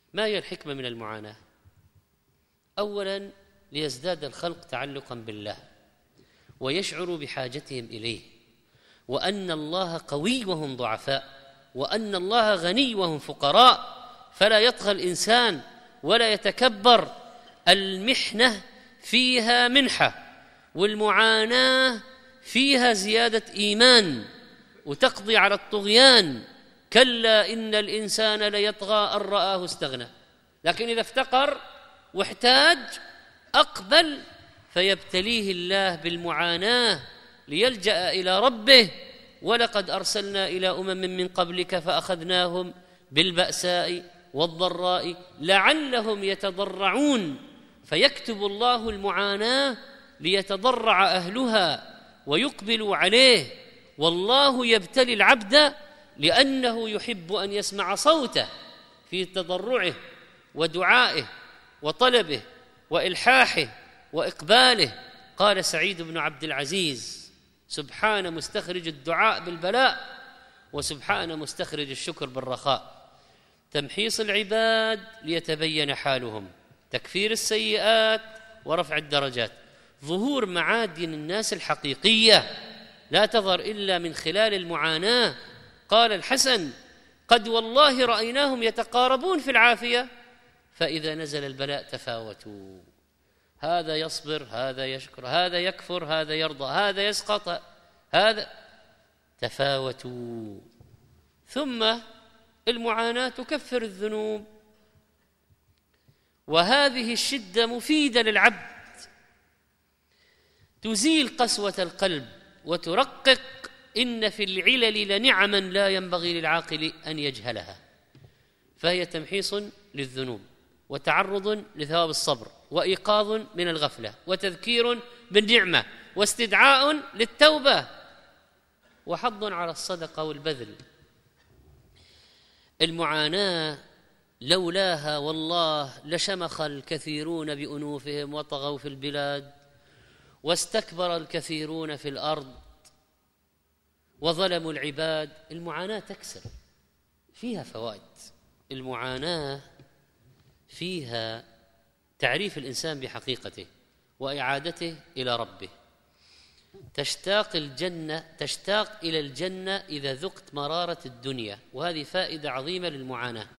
ما هي الحكمة من المعاناة؟ أولاً ليزداد الخلق تعلقاً بالله ويشعروا بحاجتهم إليه، وأن الله قوي وهم ضعفاء، وأن الله غني وهم فقراء، فلا يطغى الإنسان ولا يتكبر. المحنة فيها منحة، والمعاناة فيها زيادة إيمان وتقضي على الطغيان. كلا إن الإنسان ليطغى أن رآه استغنى. لكن إذا افتقر واحتاج أقبل، فيبتليه الله بالمعاناة ليلجأ إلى ربه. ولقد أرسلنا إلى من قبلك فأخذناهم بالبأساء والضراء لعلهم يتضرعون. فيكتب الله المعاناة ليتضرع أهلها ويقبلوا عليه. والله يبتلي العبد لأنه يحب أن يسمع صوته في تضرعه ودعائه وطلبه وإلحاحه وإقباله. قال سعيد بن عبد العزيز: سبحان مستخرج الدعاء بالبلاء، وسبحان مستخرج الشكر بالرخاء. تمحيص العباد ليتبين حالهم، تكفير السيئات ورفع الدرجات، ظهور معادن الناس الحقيقية لا تظهر إلا من خلال المعاناة. قال الحسن: قد والله رأيناهم يتقاربون في العافية، فإذا نزل البلاء تفاوتوا، هذا يصبر، هذا يشكر، هذا يكفر، هذا يرضى، هذا يسقط، هذا تفاوتوا. ثم المعاناة تكفر الذنوب، وهذه الشدة مفيدة للعبد، تزيل قسوة القلب وترقق. إن في العلل لنعما لا ينبغي للعاقل أن يجهلها. فهي تمحيص للذنوب، وتعرض لثواب الصبر، وإيقاظ من الغفلة، وتذكير بالنعمة، واستدعاء للتوبة، وحض على الصدقة والبذل. المعاناة لولاها والله لشمخ الكثيرون بأنوفهم وطغوا في البلاد، واستكبر الكثيرون في الأرض وظلموا العباد. المعاناة تكسر، فيها فوائد. المعاناة فيها تعريف الإنسان بحقيقته وإعادته إلى ربه. تشتاق إلى الجنة إذا ذقت مرارة الدنيا، وهذه فائدة عظيمة للمعاناة.